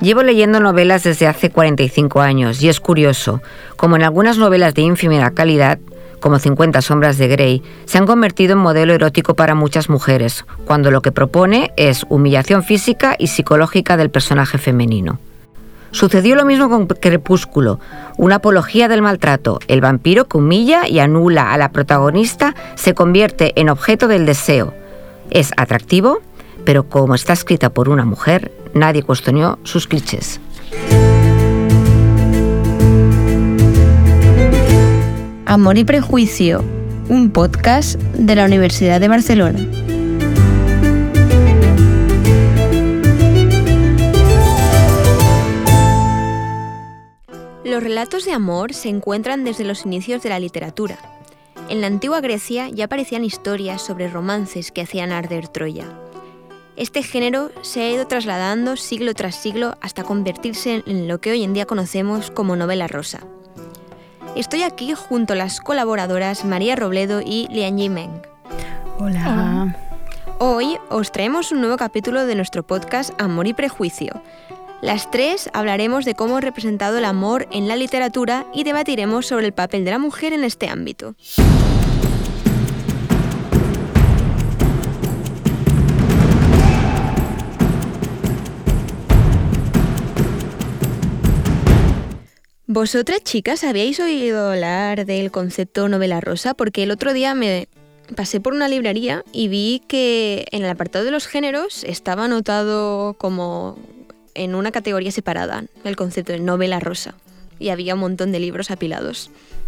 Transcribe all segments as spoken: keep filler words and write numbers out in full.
Llevo leyendo novelas desde hace cuarenta y cinco años y es curioso, como en algunas novelas de ínfima calidad, como cincuenta sombras de Grey, se han convertido en modelo erótico para muchas mujeres, cuando lo que propone es humillación física y psicológica del personaje femenino. Sucedió lo mismo con Crepúsculo, una apología del maltrato. El vampiro que humilla y anula a la protagonista se convierte en objeto del deseo. Es atractivo, pero como está escrita por una mujer, nadie cuestionó sus clichés. Amor y Prejuicio, un podcast de la Universidad de Barcelona. Los relatos de amor se encuentran desde los inicios de la literatura. En la antigua Grecia ya aparecían historias sobre romances que hacían arder Troya. Este género se ha ido trasladando siglo tras siglo hasta convertirse en lo que hoy en día conocemos como novela rosa. Estoy aquí junto a las colaboradoras María Robledo y Lianyi Meng. Hola. Hoy os traemos un nuevo capítulo de nuestro podcast Amor y Prejuicio. Las tres hablaremos de cómo ha representado el amor en la literatura y debatiremos sobre el papel de la mujer en este ámbito. ¿Vosotras, chicas, habíais oído hablar del concepto novela rosa? Porque el otro día me pasé por una librería y vi que en el apartado de los géneros estaba anotado como en una categoría separada el concepto de novela rosa y había un montón de libros apilados.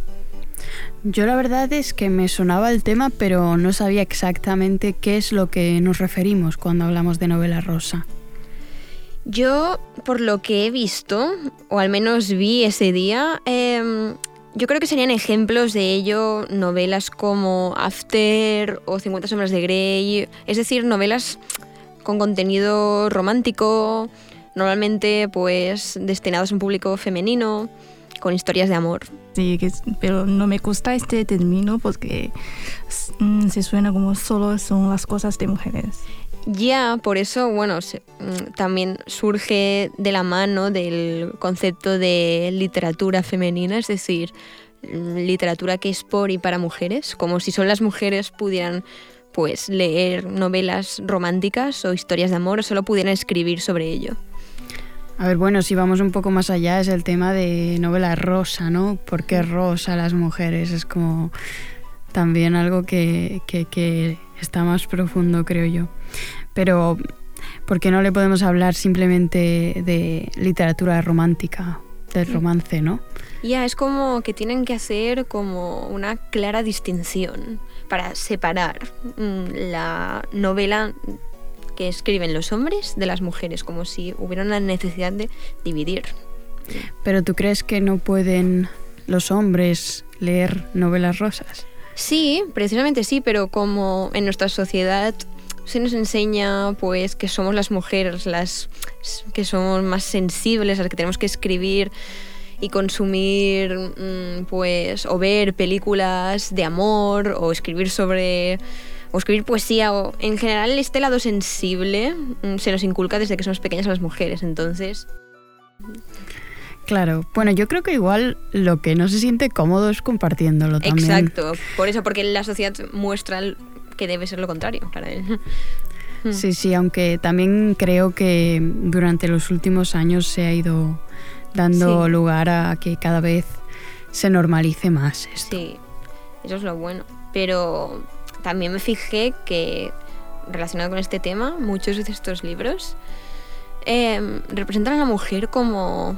Yo la verdad es que me sonaba el tema, pero no sabía exactamente qué es lo que nos referimos cuando hablamos de novela rosa. Yo, por lo que he visto, o al menos vi ese día, eh, yo creo que serían ejemplos de ello novelas como After o cincuenta sombras de Grey, es decir, novelas con contenido romántico, normalmente pues destinados a un público femenino, con historias de amor. Sí, que, pero no me gusta este término porque mm, se suena como solo son las cosas de mujeres. Ya, por eso, bueno, se, también surge de la mano del concepto de literatura femenina, es decir, literatura que es por y para mujeres, como si solo las mujeres pudieran pues leer novelas románticas o historias de amor o solo pudieran escribir sobre ello. A ver, bueno, si vamos un poco más allá es el tema de novela rosa, ¿no? ¿Por qué rosa las mujeres? Es como también algo que, que, que está más profundo, creo yo. Pero, ¿por qué no le podemos hablar simplemente de literatura romántica, del romance, no? Ya, es como que tienen que hacer como una clara distinción para separar mmm, la novela que escriben los hombres de las mujeres, como si hubiera una necesidad de dividir. ¿Pero tú crees que no pueden los hombres leer novelas rosas? Sí, precisamente sí, pero como en nuestra sociedad se nos enseña pues que somos las mujeres las que somos más sensibles, las que tenemos que escribir y consumir pues o ver películas de amor o escribir sobre o escribir poesía o en general este lado sensible se nos inculca desde que somos pequeñas a las mujeres, entonces claro, bueno, yo creo que igual lo que no se siente cómodo es compartiéndolo también. Exacto, por eso, porque la sociedad muestra que debe ser lo contrario para él. Sí, sí, aunque también creo que durante los últimos años se ha ido dando sí. lugar a que cada vez se normalice más esto. Sí, eso es lo bueno, pero también me fijé que relacionado con este tema, muchos de estos libros eh, representan a la mujer como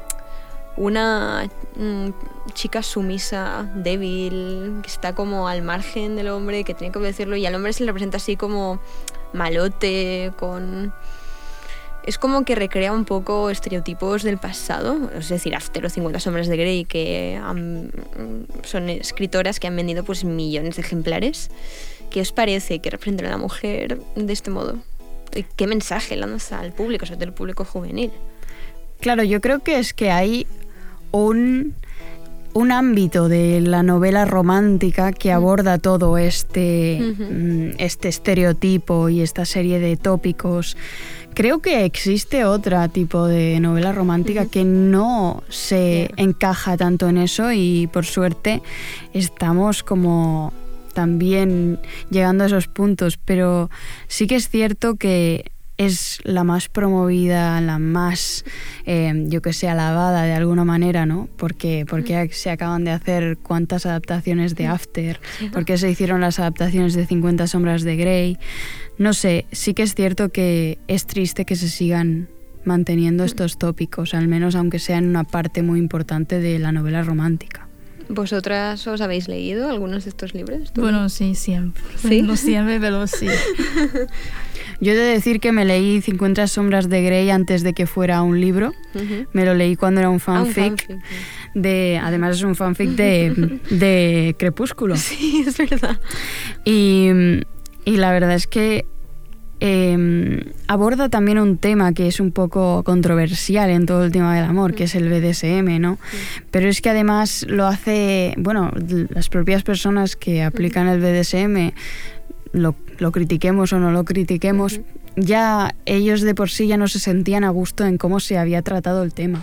una mm, chica sumisa, débil, que está como al margen del hombre, que tiene que obedecerlo, y al hombre se le representa así como malote, con... Es como que recrea un poco estereotipos del pasado, es decir, After o cincuenta sombras de Grey, que han, son escritoras que han vendido pues millones de ejemplares. ¿Qué os parece que representan a la mujer de este modo? ¿Qué mensaje lanza al público, sobre todo el público juvenil? Claro, yo creo que es que hay un, un ámbito de la novela romántica que aborda todo este, uh-huh. este estereotipo y esta serie de tópicos. Creo que existe otro tipo de novela romántica uh-huh. que no se yeah. encaja tanto en eso y por suerte estamos como también llegando a esos puntos, pero sí que es cierto que es la más promovida, la más, eh, yo que sé, alabada de alguna manera, ¿no? Porque, porque se acaban de hacer cuántas adaptaciones de After, porque se hicieron las adaptaciones de cincuenta sombras de Grey. No sé, sí que es cierto que es triste que se sigan manteniendo estos tópicos, al menos aunque sean una parte muy importante de la novela romántica. ¿Vosotras os habéis leído algunos de estos libros? ¿Tú? Bueno, sí, siempre. ¿Sí? No siempre, pero sí. Yo he de decir que me leí cincuenta sombras de Grey antes de que fuera un libro. Uh-huh. Me lo leí cuando era un fanfic. Ah, un fanfic. De, además es un fanfic de, de Crepúsculo. Sí, es verdad. Y, y la verdad es que eh, aborda también un tema que es un poco controversial en todo el tema del amor, que es el B D S M, ¿no? Pero es que además lo hace, bueno, las propias personas que aplican el B D S M, lo, lo critiquemos o no lo critiquemos, ya ellos de por sí ya no se sentían a gusto en cómo se había tratado el tema.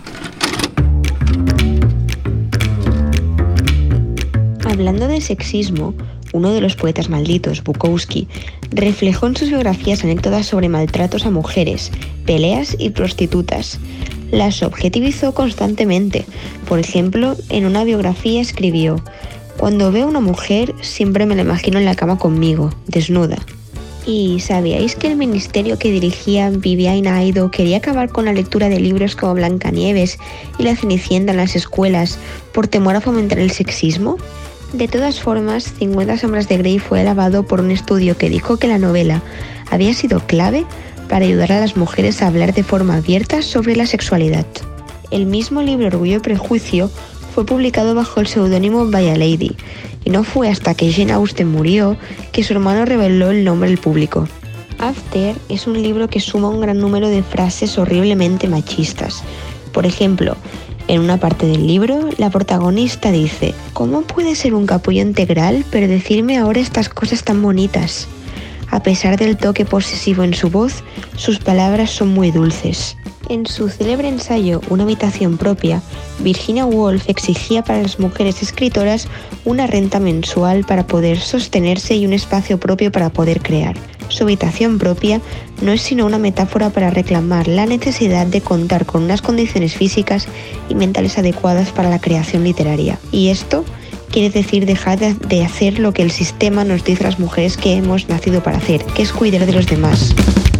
Hablando de sexismo, uno de los poetas malditos, Bukowski, reflejó en sus biografías anécdotas sobre maltratos a mujeres, peleas y prostitutas. Las objetivizó constantemente. Por ejemplo, en una biografía escribió: «Cuando veo a una mujer, siempre me la imagino en la cama conmigo, desnuda». ¿Y sabíais que el ministerio que dirigía Viviana Aido quería acabar con la lectura de libros como Blancanieves y La Cenicienta en las escuelas por temor a fomentar el sexismo? De todas formas, cincuenta sombras de Grey fue alabado por un estudio que dijo que la novela había sido clave para ayudar a las mujeres a hablar de forma abierta sobre la sexualidad. El mismo libro Orgullo y Prejuicio fue publicado bajo el seudónimo By a Lady, y no fue hasta que Jane Austen murió que su hermano reveló el nombre al público. After es un libro que suma un gran número de frases horriblemente machistas. Por ejemplo, en una parte del libro, la protagonista dice: «¿Cómo puede ser un capullo integral pero decirme ahora estas cosas tan bonitas?» A pesar del toque posesivo en su voz, sus palabras son muy dulces. En su célebre ensayo Una habitación propia, Virginia Woolf exigía para las mujeres escritoras una renta mensual para poder sostenerse y un espacio propio para poder crear. Su habitación propia no es sino una metáfora para reclamar la necesidad de contar con unas condiciones físicas y mentales adecuadas para la creación literaria. Y esto quiere decir dejar de hacer lo que el sistema nos dice a las mujeres que hemos nacido para hacer, que es cuidar de los demás.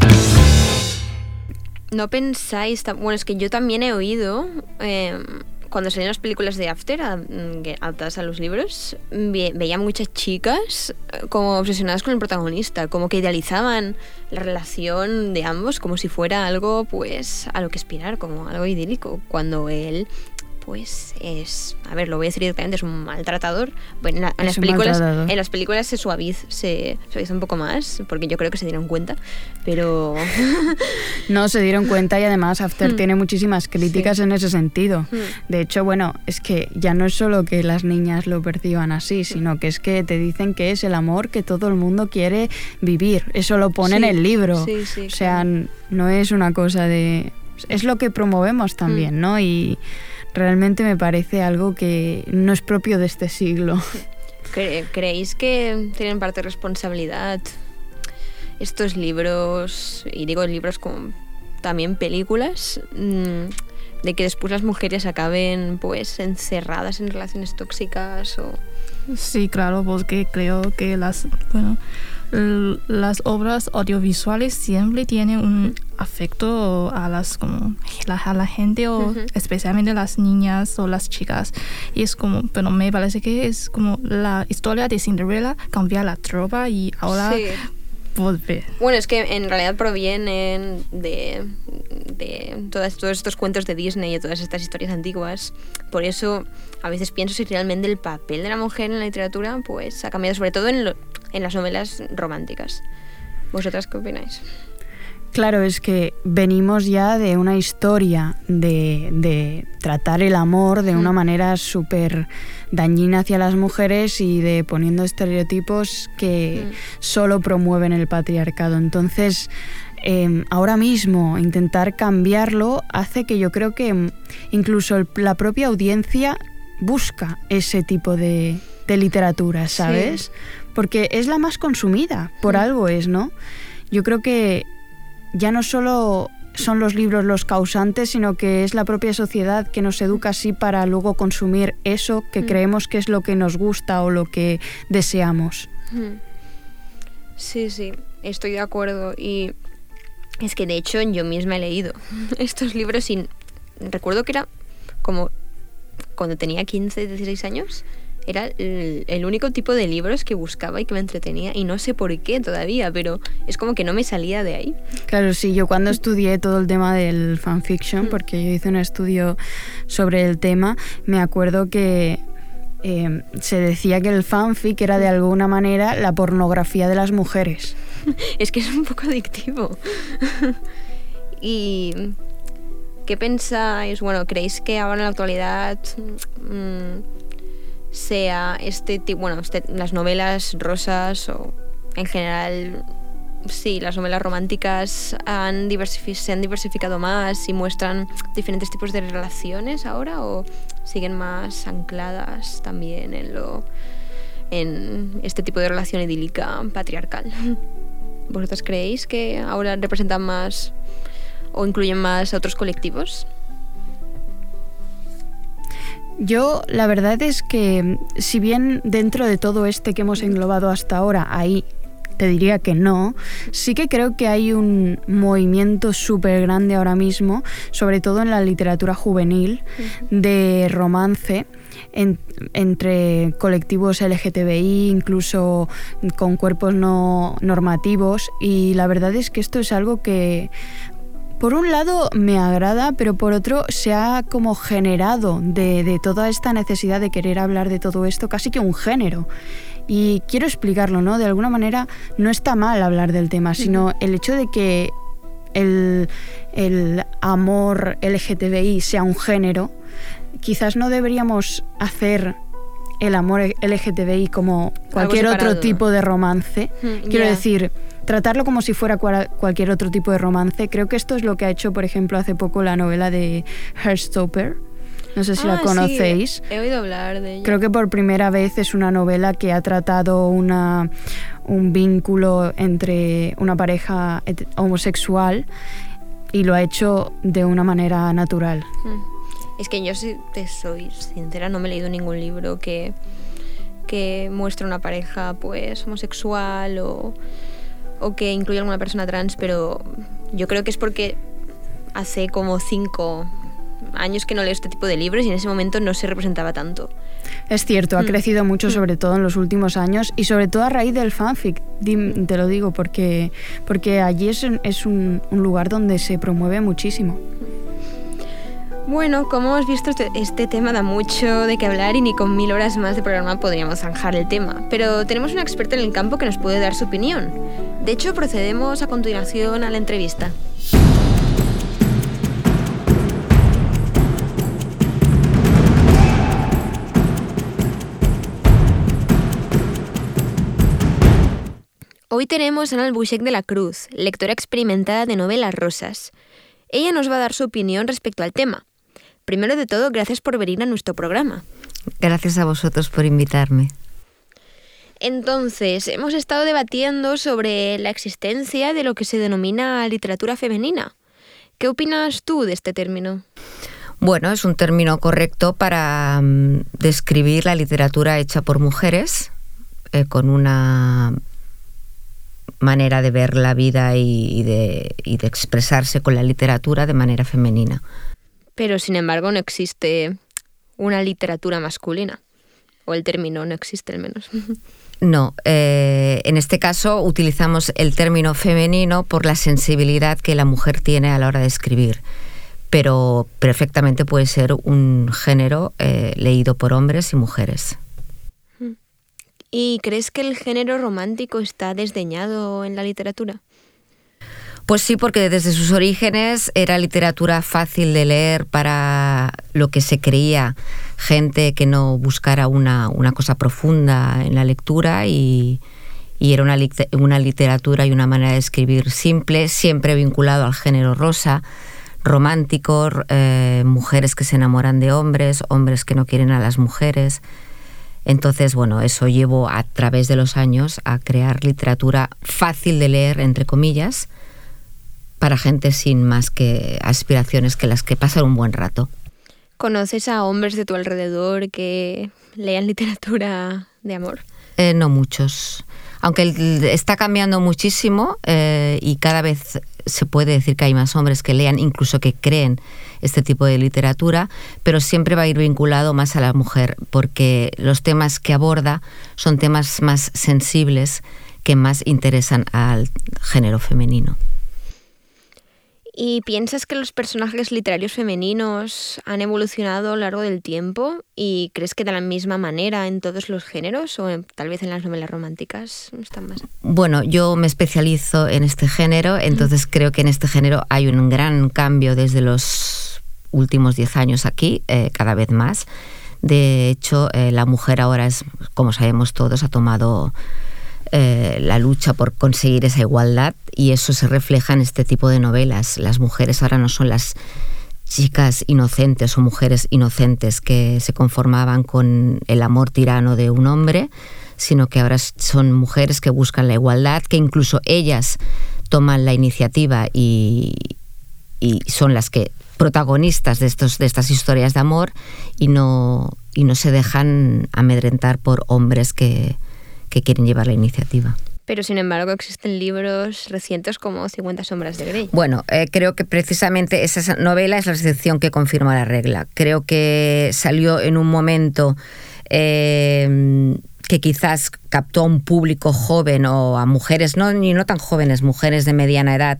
¿No pensáis? Bueno, es que yo también he oído, eh, cuando salían las películas de After, adaptadas a los libros, ve, veía muchas chicas como obsesionadas con el protagonista, como que idealizaban la relación de ambos como si fuera algo, pues, a lo que aspirar, como algo idílico, cuando él, pues, es, a ver, lo voy a decir directamente, es un maltratador. Bueno, en, la, en las películas, en las películas se suaviza, se suaviza un poco más, porque yo creo que se dieron cuenta, pero no se dieron cuenta, y además After mm. tiene muchísimas críticas sí. en ese sentido. Mm. De hecho, bueno, es que ya no es solo que las niñas lo perciban así, sino que es que te dicen que es el amor que todo el mundo quiere vivir. Eso lo pone sí. en el libro. Sí, sí, o sea, claro. no es una cosa de... Es lo que promovemos también, mm. ¿no? Y realmente me parece algo que no es propio de este siglo. ¿Cre- ¿Creéis que tienen parte de responsabilidad estos libros, y digo libros como también películas, mmm, de que después las mujeres acaben pues encerradas en relaciones tóxicas? O... Sí, claro, porque creo que las, bueno, l- las obras audiovisuales siempre tienen un afecto a las como a la gente, o uh-huh. especialmente las niñas o las chicas, y es como, pero me parece que es como la historia de Cinderella, cambiar la tropa y ahora sí. volver. Bueno, es que en realidad provienen de, de todas, todos estos cuentos de Disney y todas estas historias antiguas. Por eso a veces pienso si realmente el papel de la mujer en la literatura pues ha cambiado, sobre todo en, lo, en las novelas románticas. ¿Vosotras qué opináis? Claro, es que venimos ya de una historia de, de tratar el amor de una manera súper dañina hacia las mujeres y de poniendo estereotipos que mm. solo promueven el patriarcado. Entonces, eh, ahora mismo intentar cambiarlo hace que yo creo que incluso el, la propia audiencia busca ese tipo de, de literatura, ¿sabes? Sí. Porque es la más consumida, por mm. algo es, ¿no? Yo creo que ya no solo son los libros los causantes, sino que es la propia sociedad que nos educa así para luego consumir eso que mm. creemos que es lo que nos gusta o lo que deseamos. Sí, sí, estoy de acuerdo. Y es que de hecho yo misma he leído estos libros y recuerdo que era como cuando tenía quince, dieciséis años. Era el, el único tipo de libros que buscaba y que me entretenía, y no sé por qué todavía, pero es como que no me salía de ahí. Claro, sí, yo cuando estudié todo el tema del fanfiction, porque yo hice un estudio sobre el tema, me acuerdo que eh, se decía que el fanfic era de alguna manera la pornografía de las mujeres. Es que es un poco adictivo. ¿Y qué pensáis? Bueno, ¿creéis que ahora en la actualidad mmm, sea este tipo, bueno, este, las novelas rosas o en general, sí, las novelas románticas han diversifi- se han diversificado más y muestran diferentes tipos de relaciones ahora, o siguen más ancladas también en lo en este tipo de relación idílica patriarcal? ¿Vosotras creéis que ahora representan más o incluyen más a otros colectivos? Yo, la verdad es que, si bien dentro de todo este que hemos englobado hasta ahora, ahí te diría que no, sí que creo que hay un movimiento súper grande ahora mismo, sobre todo en la literatura juvenil, de romance en, entre colectivos L G T B I, incluso con cuerpos no normativos, y la verdad es que esto es algo que por un lado me agrada, pero por otro se ha como generado de, de toda esta necesidad de querer hablar de todo esto casi que un género. Y quiero explicarlo, ¿no? De alguna manera no está mal hablar del tema, sino el hecho de que el, el amor L G T B I sea un género, quizás no deberíamos hacer el amor L G T B I como cualquier otro tipo de romance. Mm, quiero yeah. decir, tratarlo como si fuera cual, cualquier otro tipo de romance. Creo que esto es lo que ha hecho, por ejemplo, hace poco la novela de Heartstopper. No sé si ah, la conocéis. Sí, he oído hablar de ella. Creo que por primera vez es una novela que ha tratado una, un vínculo entre una pareja homosexual y lo ha hecho de una manera natural. Mm. Es que yo, si te soy sincera, no me he leído ningún libro que, que muestre una pareja pues homosexual o, o que incluya alguna persona trans, pero yo creo que es porque hace como cinco años que no leo este tipo de libros y en ese momento no se representaba tanto. Es cierto, ha mm. crecido mucho, sobre todo en los últimos años, y sobre todo a raíz del fanfic, te lo digo, porque, porque allí es, es un, un lugar donde se promueve muchísimo. Bueno, como hemos visto, este, este tema da mucho de qué hablar y ni con mil horas más de programa podríamos zanjar el tema, pero tenemos una experta en el campo que nos puede dar su opinión. De hecho, procedemos a continuación a la entrevista. Hoy tenemos a Ana Albuixech de la Cruz, lectora experimentada de novelas rosas. Ella nos va a dar su opinión respecto al tema. Primero de todo, gracias por venir a nuestro programa. Gracias a vosotros por invitarme. Entonces, hemos estado debatiendo sobre la existencia de lo que se denomina literatura femenina. ¿Qué opinas tú de este término? Bueno, es un término correcto para um, describir la literatura hecha por mujeres, eh, con una manera de ver la vida y, y, de, y de expresarse con la literatura de manera femenina. Pero, sin embargo, no existe una literatura masculina. O el término no existe, al menos. No, eh, en este caso utilizamos el término femenino por la sensibilidad que la mujer tiene a la hora de escribir. Pero perfectamente puede ser un género eh, leído por hombres y mujeres. ¿Y crees que el género romántico está desdeñado en la literatura? Pues sí, porque desde sus orígenes era literatura fácil de leer para lo que se creía gente que no buscara una, una cosa profunda en la lectura, y, y era una, una literatura y una manera de escribir simple, siempre vinculado al género rosa, romántico, eh, mujeres que se enamoran de hombres, hombres que no quieren a las mujeres. Entonces, bueno, eso llevó a través de los años a crear literatura fácil de leer, entre comillas, para gente sin más que aspiraciones que las que pasan un buen rato. ¿Conoces a hombres de tu alrededor que lean literatura de amor? Eh, no muchos. Aunque está cambiando muchísimo eh, y cada vez se puede decir que hay más hombres que lean, incluso que creen este tipo de literatura, pero siempre va a ir vinculado más a la mujer, porque los temas que aborda son temas más sensibles que más interesan al género femenino. ¿Y piensas que los personajes literarios femeninos han evolucionado a lo largo del tiempo? ¿Y crees que de la misma manera en todos los géneros o en, tal vez en las novelas románticas están más? Bueno, yo me especializo en este género, entonces mm. creo que en este género hay un gran cambio desde los últimos diez años aquí, eh, cada vez más. De hecho, eh, la mujer ahora es, como sabemos todos, ha tomado Eh, la lucha por conseguir esa igualdad, y eso se refleja en este tipo de novelas. Las mujeres ahora no son las chicas inocentes o mujeres inocentes que se conformaban con el amor tirano de un hombre, sino que ahora son mujeres que buscan la igualdad, que incluso ellas toman la iniciativa y, y son las que protagonistas de, estos, de estas historias de amor, y no, y no se dejan amedrentar por hombres que que quieren llevar la iniciativa. Pero sin embargo existen libros recientes como cincuenta sombras de Grey. Bueno, eh, creo que precisamente esa novela es la excepción que confirma la regla. Creo que salió en un momento eh, que quizás captó a un público joven o a mujeres, no, ni no tan jóvenes, mujeres de mediana edad,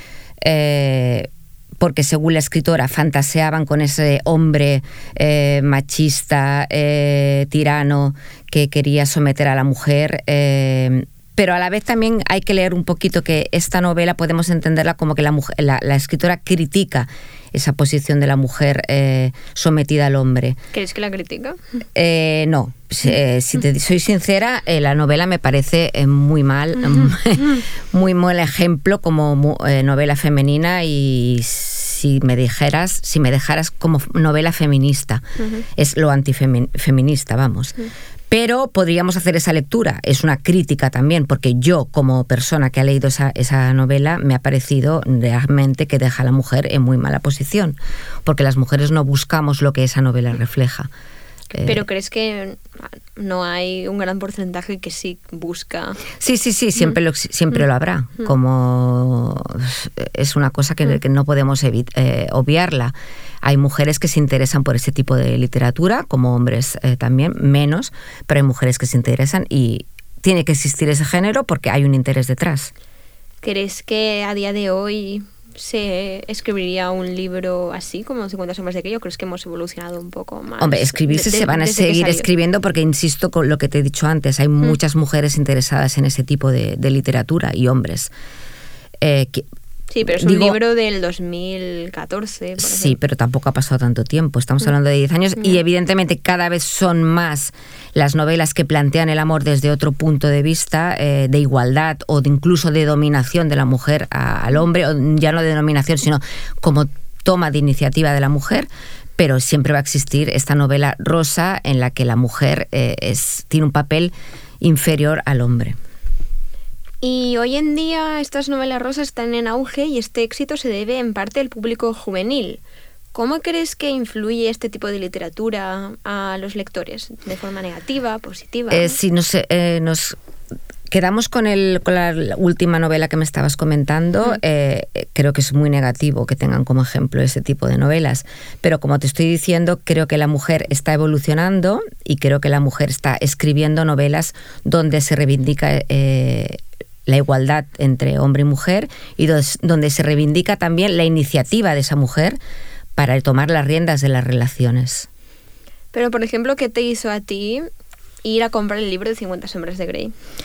eh, porque según la escritora fantaseaban con ese hombre eh, machista, eh, tirano, que quería someter a la mujer. Eh, pero a la vez también hay que leer un poquito que esta novela podemos entenderla como que la, mujer, la, la escritora critica esa posición de la mujer eh, sometida al hombre. ¿Crees que la critica? Eh, no. Eh, si te soy sincera, eh, la novela me parece eh, muy mal, muy mal ejemplo como eh, novela femenina, y si me dijeras, si me dejaras como novela feminista, uh-huh. es lo antifeminista, vamos. Uh-huh. Pero podríamos hacer esa lectura, es una crítica también, porque yo como persona que ha leído esa, esa novela me ha parecido realmente que deja a la mujer en muy mala posición, porque las mujeres no buscamos lo que esa novela refleja. ¿Pero eh, crees que no hay un gran porcentaje que sí busca? Sí, sí, sí, siempre, mm. lo, siempre mm. lo habrá, mm. como es una cosa que, mm. que no podemos evit- eh, obviarla. Hay mujeres que se interesan por ese tipo de literatura, como hombres eh, también, menos, pero hay mujeres que se interesan y tiene que existir ese género porque hay un interés detrás. ¿Crees que a día de hoy se escribiría un libro así como cincuenta sombras de Grey, o crees que hemos evolucionado un poco más? Hombre, escribirse de, de, se van a seguir escribiendo porque, insisto con lo que te he dicho antes, hay mm. muchas mujeres interesadas en ese tipo de, de literatura y hombres. Eh, que, Sí, pero es un Digo, libro del dos mil catorce. Por sí, ejemplo. Pero tampoco ha pasado tanto tiempo. Estamos hablando de diez años y evidentemente cada vez son más las novelas que plantean el amor desde otro punto de vista, eh, de igualdad o de incluso de dominación de la mujer a, al hombre, o ya no de dominación, sino como toma de iniciativa de la mujer. Pero siempre va a existir esta novela rosa en la que la mujer eh, es, tiene un papel inferior al hombre. Y hoy en día estas novelas rosas están en auge y este éxito se debe en parte al público juvenil. ¿Cómo crees que influye este tipo de literatura a los lectores? ¿De forma negativa, positiva? Eh, sí, nos, eh, nos quedamos con, el, con la última novela que me estabas comentando. Uh-huh. Eh, creo que es muy negativo que tengan como ejemplo ese tipo de novelas. Pero como te estoy diciendo, creo que la mujer está evolucionando y creo que la mujer está escribiendo novelas donde se reivindica Eh, la igualdad entre hombre y mujer y dos, donde se reivindica también la iniciativa de esa mujer para tomar las riendas de las relaciones. Pero, por ejemplo, ¿qué te hizo a ti ir a comprar el libro de cincuenta sombras de Grey?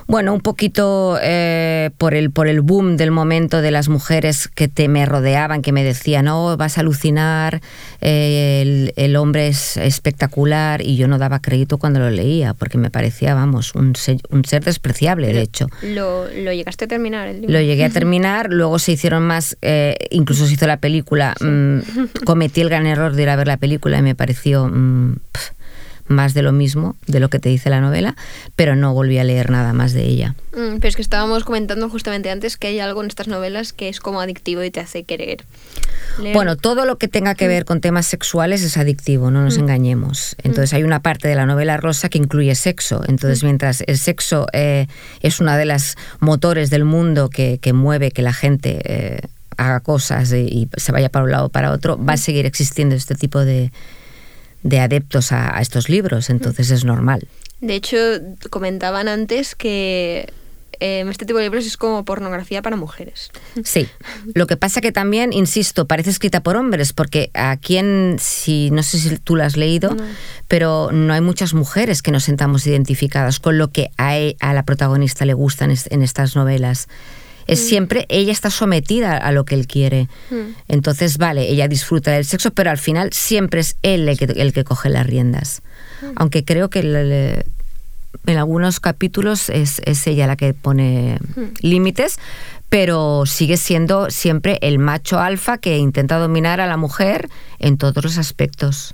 Bueno, un poquito eh, por el por el boom del momento de las mujeres que te me rodeaban, que me decían, no, vas a alucinar, eh, el, el hombre es espectacular, y yo no daba crédito cuando lo leía, porque me parecía, vamos, un ser, un ser despreciable, Pero de hecho. Lo, ¿Lo llegaste a terminar el libro? Lo llegué a terminar, luego se hicieron más, eh, incluso se hizo la película. Sí. Mmm, cometí el gran error de ir a ver la película y me pareció mmm, pff, más de lo mismo, de lo que te dice la novela, pero no volví a leer nada más de ella. Mm, pero es que estábamos comentando justamente antes que hay algo en estas novelas que es como adictivo y te hace querer leer. Bueno, todo lo que tenga que ver con temas sexuales es adictivo, no nos mm. engañemos. Entonces mm. hay una parte de la novela rosa que incluye sexo. Entonces mm. mientras el sexo eh, es una de las motores del mundo que, que mueve que la gente eh, haga cosas y, y se vaya para un lado o para otro, mm. va a seguir existiendo este tipo de de adeptos a, a estos libros, entonces es normal. De hecho, comentaban antes que eh, este tipo de libros es como pornografía para mujeres. Sí, lo que pasa que también, insisto, parece escrita por hombres, porque aquí en, si, no sé si tú lo has leído, no. pero no hay muchas mujeres que nos sentamos identificadas con lo que a, a la protagonista le gusta en, en estas novelas. Es siempre, ella está sometida a lo que él quiere. Mm. Entonces, vale, ella disfruta del sexo, pero al final siempre es él el que, el que coge las riendas. Mm. Aunque creo que le, en algunos capítulos es, es ella la que pone mm. límites, pero sigue siendo siempre el macho alfa que intenta dominar a la mujer en todos los aspectos.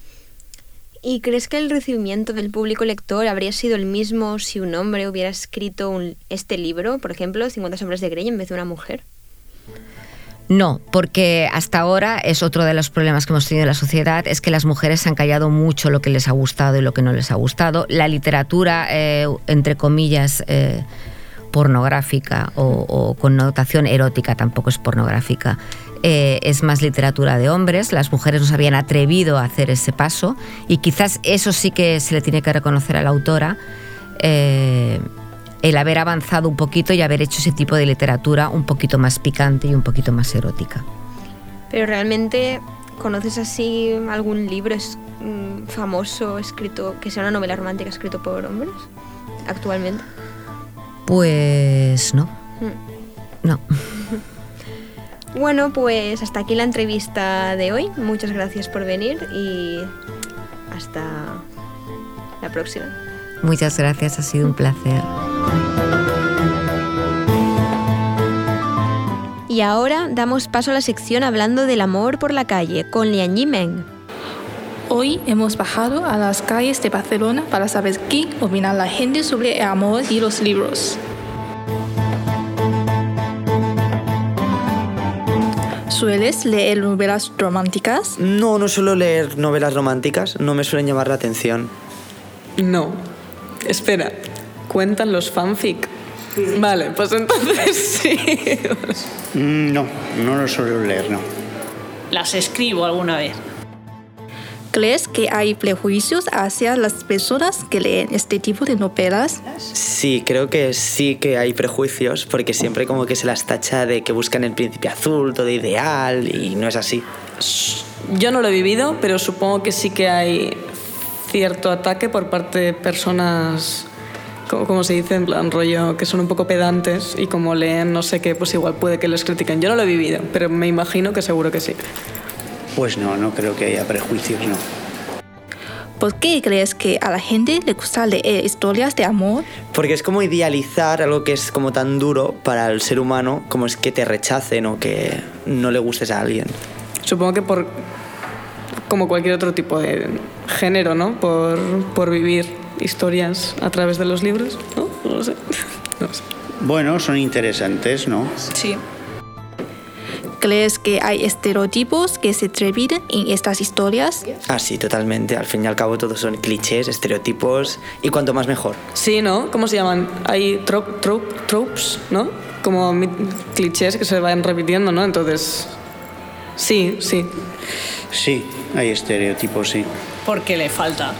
¿Y crees que el recibimiento del público lector habría sido el mismo si un hombre hubiera escrito un, este libro, por ejemplo, cincuenta sombras de Grey, en vez de una mujer? No, porque hasta ahora es otro de los problemas que hemos tenido en la sociedad, es que las mujeres han callado mucho lo que les ha gustado y lo que no les ha gustado. La literatura, eh, entre comillas, eh, pornográfica o, o con notación erótica, tampoco es pornográfica, Eh, es más literatura de hombres. Las mujeres no se habían atrevido a hacer ese paso y quizás eso sí que se le tiene que reconocer a la autora, eh, el haber avanzado un poquito y haber hecho ese tipo de literatura un poquito más picante y un poquito más erótica. Pero realmente, ¿conoces así algún libro es, mm, famoso escrito, que sea una novela romántica escrito por hombres actualmente? Pues no, mm. no. Bueno, pues hasta aquí la entrevista de hoy. Muchas gracias por venir y hasta la próxima. Muchas gracias, ha sido un placer. Y ahora damos paso a la sección hablando del amor por la calle con Lian Yimeng. Hoy hemos bajado a las calles de Barcelona para saber qué opina la gente sobre el amor y los libros. ¿Sueles leer novelas románticas? No, no suelo leer novelas románticas, no me suelen llamar la atención. No. Espera, ¿cuentan los fanfic? Sí. Vale, pues entonces sí. No, no lo suelo leer, no. Las escribo alguna vez. ¿Crees que hay prejuicios hacia las personas que leen este tipo de novelas? Sí, creo que sí que hay prejuicios, porque siempre como que se las tacha de que buscan el príncipe azul, todo ideal, y no es así. Yo no lo he vivido, pero supongo que sí que hay cierto ataque por parte de personas, como se dice, en plan rollo, que son un poco pedantes y como leen no sé qué, pues igual puede que les critiquen. Yo no lo he vivido, pero me imagino que seguro que sí. Pues no, no creo que haya prejuicios, no. ¿Por qué crees que a la gente le gusta leer historias de amor? Porque es como idealizar algo que es como tan duro para el ser humano, como es que te rechacen o que no le gustes a alguien. Supongo que por, como cualquier otro tipo de género, ¿no? Por, por vivir historias a través de los libros, ¿no? No lo sé. No lo sé. Bueno, son interesantes, ¿no? Sí. ¿Crees que hay estereotipos que se repiten en estas historias? Ah, sí, totalmente. Al fin y al cabo todos son clichés, estereotipos, y cuanto más mejor. Sí, ¿no? ¿Cómo se llaman? Hay trop, trop, tropes, ¿no? Como clichés que se van repitiendo, ¿no? Entonces, sí, sí. Sí, hay estereotipos, sí. Porque le falta.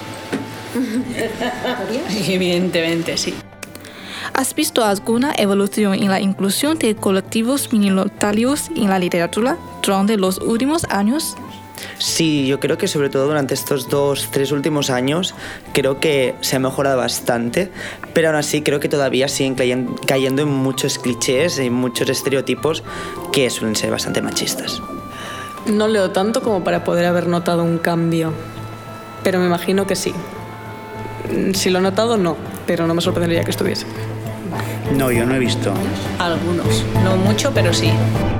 Evidentemente, sí. ¿Has visto alguna evolución en la inclusión de colectivos minoritarios en la literatura durante los últimos años? Sí, yo creo que sobre todo durante estos dos, tres últimos años creo que se ha mejorado bastante, pero aún así creo que todavía siguen cayendo en muchos clichés y muchos estereotipos que suelen ser bastante machistas. No leo tanto como para poder haber notado un cambio, pero me imagino que sí. Si lo he notado, no, pero no me sorprendería que estuviese. No, yo no he visto. Algunos, no mucho, pero sí.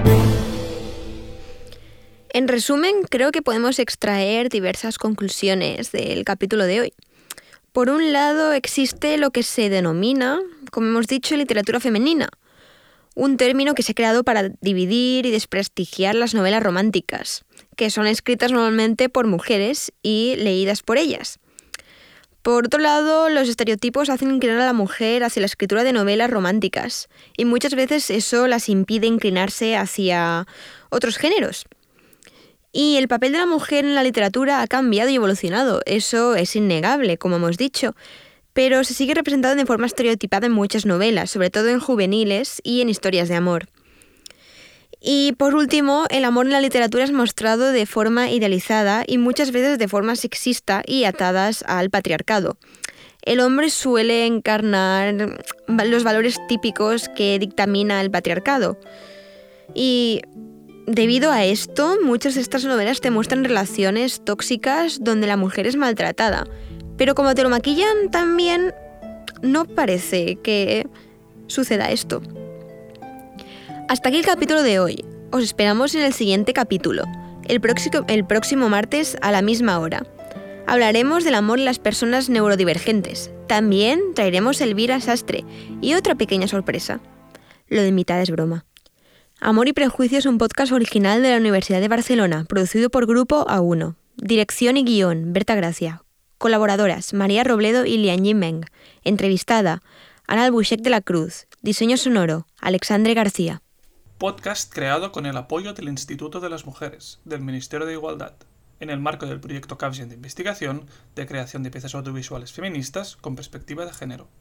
En resumen, creo que podemos extraer diversas conclusiones del capítulo de hoy. Por un lado, existe lo que se denomina, como hemos dicho, literatura femenina, un término que se ha creado para dividir y desprestigiar las novelas románticas, que son escritas normalmente por mujeres y leídas por ellas. Por otro lado, los estereotipos hacen inclinar a la mujer hacia la escritura de novelas románticas, y muchas veces eso las impide inclinarse hacia otros géneros. Y el papel de la mujer en la literatura ha cambiado y evolucionado, eso es innegable, como hemos dicho, pero se sigue representando de forma estereotipada en muchas novelas, sobre todo en juveniles y en historias de amor. Y por último, el amor en la literatura es mostrado de forma idealizada y muchas veces de forma sexista y atadas al patriarcado. El hombre suele encarnar los valores típicos que dictamina el patriarcado. Y debido a esto, muchas de estas novelas te muestran relaciones tóxicas donde la mujer es maltratada. Pero como te lo maquillan también, no parece que suceda esto. Hasta aquí el capítulo de hoy. Os esperamos en el siguiente capítulo, el próximo, el próximo martes a la misma hora. Hablaremos del amor en las personas neurodivergentes. También traeremos Elvira Sastre y otra pequeña sorpresa. Lo de mitad es broma. Amor y Prejuicio es un podcast original de la Universidad de Barcelona, producido por Grupo A uno. Dirección y guión, Berta Gracia. Colaboradoras, María Robledo y Lian Yimeng. Entrevistada, Ana Albuixec de la Cruz. Diseño sonoro, Alexandre García. Podcast creado con el apoyo del Instituto de las Mujeres, del Ministerio de Igualdad, en el marco del proyecto Capgen de investigación de creación de piezas audiovisuales feministas con perspectiva de género.